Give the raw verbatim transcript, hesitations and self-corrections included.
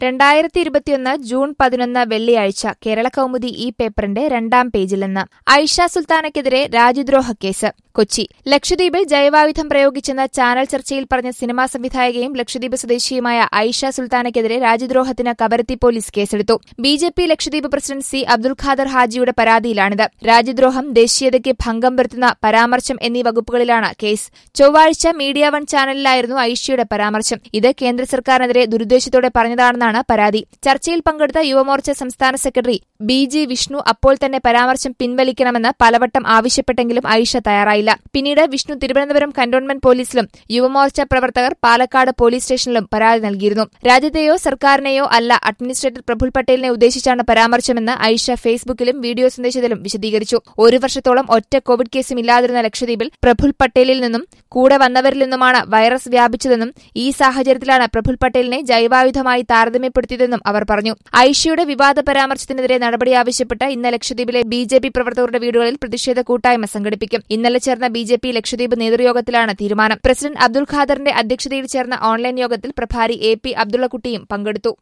രണ്ടായിരത്തി ഇരുപത്തിയൊന്ന് ജൂൺ പതിനൊന്ന് വെള്ളിയാഴ്ച കേരള കൗമുദി ഈ പേപ്പറിന്റെ രണ്ടാം പേജിൽ നിന്ന് ഐഷ സുൽത്താനയ്ക്കെതിരെ രാജ്യദ്രോഹ കേസ്. കൊച്ചി. ലക്ഷദ്വീപിൽ ജൈവായുധം പ്രയോഗിച്ചെന്ന ചാനൽ ചർച്ചയിൽ പറഞ്ഞ സിനിമാ സംവിധായകയും ലക്ഷദ്വീപ് സ്വദേശിയുമായ ഐഷ സുൽത്താനയ്ക്കെതിരെ രാജ്യദ്രോഹത്തിന് കവരത്തി പോലീസ് കേസെടുത്തു. B J P Lakshadweep president C Abdul Khader ഹാജിയുടെ പരാതിയിലാണിത്. രാജ്യദ്രോഹം, ദേശീയതയ്ക്ക് ഭംഗം വരുത്തുന്ന പരാമർശം എന്നീ വകുപ്പുകളിലാണ് കേസ്. ചൊവ്വാഴ്ച മീഡിയ വൺ ചാനലിലായിരുന്നു ഐഷയുടെ പരാമർശം. ഇത് കേന്ദ്ര സർക്കാരിനെതിരെ ദുരുദ്ദേശത്തോടെ പറഞ്ഞതാണെന്നാണ് പരാതി. ചർച്ചയിൽ പങ്കെടുത്ത യുവമോർച്ച സംസ്ഥാന സെക്രട്ടറി ബി ജി വിഷ്ണു അപ്പോൾ തന്നെ പരാമർശം പിൻവലിക്കണമെന്ന് പലവട്ടം ആവശ്യപ്പെട്ടെങ്കിലും ഐഷ തയ്യാറായില്ല. പിന്നീട് വിഷ്ണു തിരുവനന്തപുരം കന്റോൺമെന്റ് പോലീസിലും യുവമോർച്ച പ്രവർത്തകർ പാലക്കാട് പോലീസ് സ്റ്റേഷനിലും പരാതി നൽകിയിരുന്നു. രാജ്യത്തെയോ സർക്കാരിനെയോ അല്ല, അഡ്മിനിസ്ട്രേറ്റർ പ്രഫുൽ പട്ടേലിനെ ഉദ്ദേശിച്ചാണ് പരാമർശമെന്ന് ഐഷ ഫേസ്ബുക്കിലും വീഡിയോ സന്ദേശത്തിലും വിശദീകരിച്ചു. ഒരു വർഷത്തോളം ഒറ്റ കോവിഡ് കേസും ഇല്ലാതിരുന്ന ലക്ഷദ്വീപിൽ പ്രഫുൽ പട്ടേലിൽ നിന്നും കൂടെ വന്നവരിൽ നിന്നുമാണ് വൈറസ് വ്യാപിച്ചതെന്നും ഈ സാഹചര്യത്തിലാണ് പ്രഫുൽ പട്ടേലിനെ ജൈവായുധമായി താരതമ്യപ്പെടുത്തിയതെന്നും അവർ പറഞ്ഞു. ഐഷയുടെ വിവാദ പരാമർശത്തിനെതിരെ നടപടി ആവശ്യപ്പെട്ട് ഇന്ന് ലക്ഷദ്വീപിലെ ബി ജെ പി പ്രവർത്തകരുടെ വീടുകളിൽ പ്രതിഷേധ കൂട്ടായ്മ സംഘടിപ്പിക്കും. ഇന്നലെ ചേർന്ന ബി ജെ പി ലക്ഷദ്വീപ് നേതൃയോഗത്തിലാണ് തീരുമാനം. പ്രസിഡന്റ് അബ്ദുൽ ഖാദറിന്റെ അധ്യക്ഷതയിൽ ചേർന്ന ഓൺലൈൻ യോഗത്തിൽ പ്രഭാരി എ പി അബ്ദുള്ളക്കുട്ടിയും പങ്കെടുത്തു.